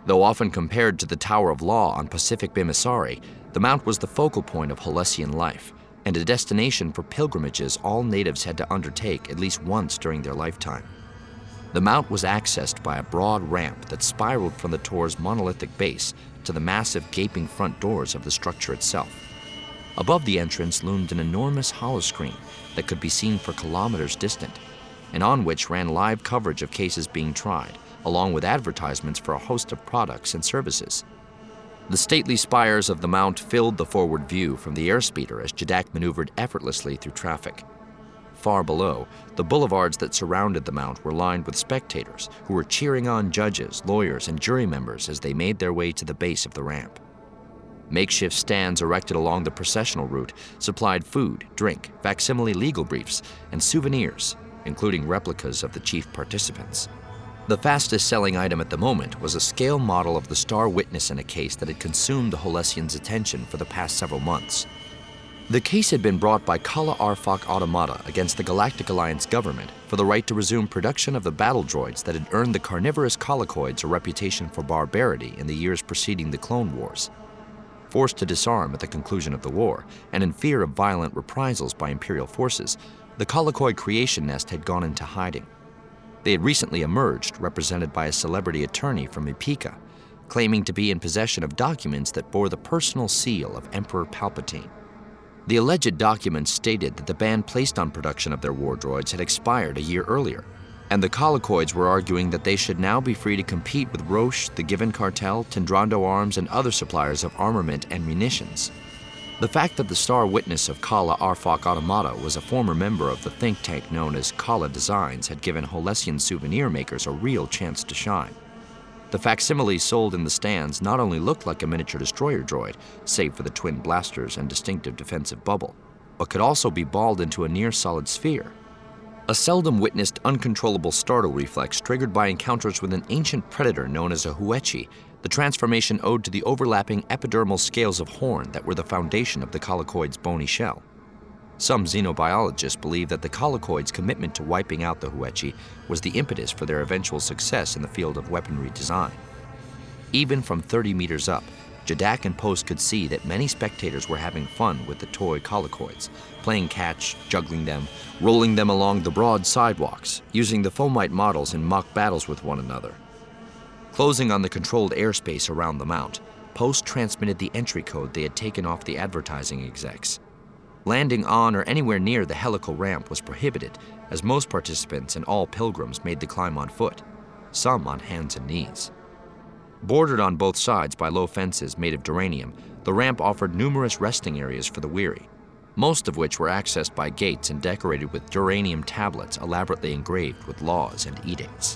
Though often compared to the Tower of Law on Pacific Bimasari, the mount was the focal point of Holesian life and a destination for pilgrimages all natives had to undertake at least once during their lifetime. The mount was accessed by a broad ramp that spiraled from the tower's monolithic base to the massive gaping front doors of the structure itself. Above the entrance loomed an enormous holoscreen that could be seen for kilometers distant, and on which ran live coverage of cases being tried, along with advertisements for a host of products and services. The stately spires of the mount filled the forward view from the airspeeder as Jadak maneuvered effortlessly through traffic. Far below, the boulevards that surrounded the mount were lined with spectators who were cheering on judges, lawyers, and jury members as they made their way to the base of the ramp. Makeshift stands erected along the processional route supplied food, drink, facsimile legal briefs, and souvenirs, including replicas of the chief participants. The fastest-selling item at the moment was a scale model of the star witness in a case that had consumed the Holesians' attention for the past several months. The case had been brought by Kala Arfak Automata against the Galactic Alliance government for the right to resume production of the battle droids that had earned the carnivorous Colicoids a reputation for barbarity in the years preceding the Clone Wars. Forced to disarm at the conclusion of the war, and in fear of violent reprisals by Imperial forces, the Colicoid creation nest had gone into hiding. They had recently emerged, represented by a celebrity attorney from Ipika, claiming to be in possession of documents that bore the personal seal of Emperor Palpatine. The alleged documents stated that the ban placed on production of their war droids had expired a year earlier, and the Colicoids were arguing that they should now be free to compete with Roche, the Given Cartel, Tendrando Arms, and other suppliers of armament and munitions. The fact that the star witness of Kala Arfak Automata was a former member of the think tank known as Kala Designs had given Holesian souvenir makers a real chance to shine. The facsimiles sold in the stands not only looked like a miniature destroyer droid, save for the twin blasters and distinctive defensive bubble, but could also be balled into a near-solid sphere. A seldom witnessed uncontrollable startle reflex triggered by encounters with an ancient predator known as a Huechi, the transformation owed to the overlapping epidermal scales of horn that were the foundation of the Colicoid's bony shell. Some xenobiologists believe that the Colicoid's commitment to wiping out the Huechi was the impetus for their eventual success in the field of weaponry design. Even from 30 meters up, Jadak and Post could see that many spectators were having fun with the toy Colicoids, playing catch, juggling them, rolling them along the broad sidewalks, using the Fomite models in mock battles with one another. Closing on the controlled airspace around the mount, Post transmitted the entry code they had taken off the advertising execs. Landing on or anywhere near the helical ramp was prohibited, as most participants and all pilgrims made the climb on foot, some on hands and knees. Bordered on both sides by low fences made of duranium, the ramp offered numerous resting areas for the weary, most of which were accessed by gates and decorated with duranium tablets elaborately engraved with laws and edicts.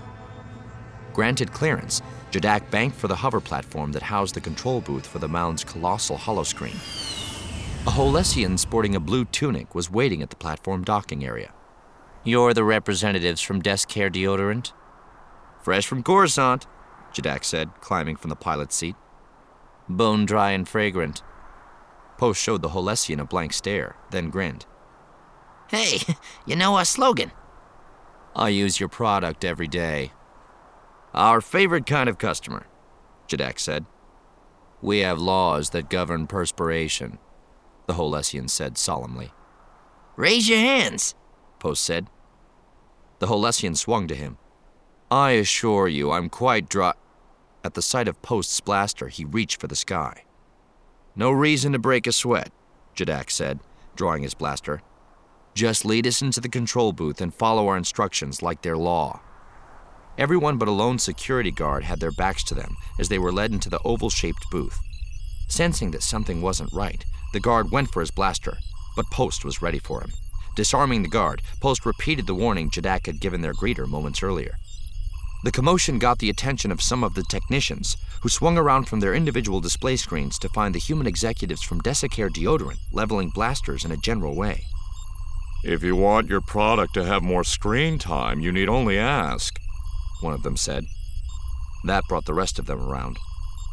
Granted clearance, Jadak banked for the hover platform that housed the control booth for the mound's colossal holoscreen. A Holesian sporting a blue tunic was waiting at the platform docking area. "You're the representatives from Desk-Care Deodorant?" "Fresh from Coruscant," Jadak said, climbing from the pilot's seat. "Bone dry and fragrant." Post showed the Holesian a blank stare, then grinned. "Hey, you know our slogan?" "I use your product every day." "Our favorite kind of customer," Jadak said. "We have laws that govern perspiration," the Holesian said solemnly. "Raise your hands," Post said. The Holesian swung to him. "I assure you, I'm quite dry." At the sight of Post's blaster, he reached for the sky. "No reason to break a sweat," Jadak said, drawing his blaster. "Just lead us into the control booth and follow our instructions like they're law." Everyone but a lone security guard had their backs to them as they were led into the oval-shaped booth. Sensing that something wasn't right, the guard went for his blaster, but Post was ready for him. Disarming the guard, Post repeated the warning Jadak had given their greeter moments earlier. The commotion got the attention of some of the technicians, who swung around from their individual display screens to find the human executives from Desk-Care Deodorant leveling blasters in a general way. "If you want your product to have more screen time, you need only ask," one of them said. That brought the rest of them around.